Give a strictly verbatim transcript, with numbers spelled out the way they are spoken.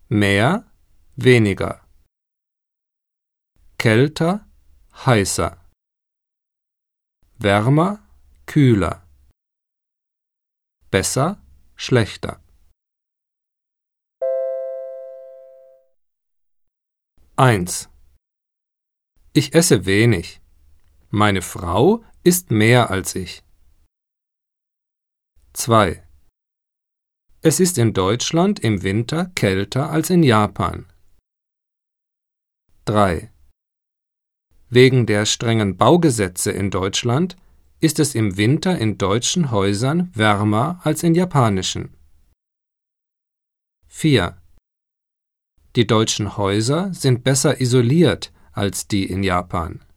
Mehr, weniger. Kälter, heißer. Wärmer, kühler. Besser, schlechter. eins. Ich esse wenig. Meine Frau isst mehr als ich. zwei. Es ist in Deutschland im Winter kälter als in Japan. drei. Wegen der strengen Baugesetze in Deutschland ist es im Winter in deutschen Häusern wärmer als in japanischen. vier. Die deutschen Häuser sind besser isoliert als die in Japan.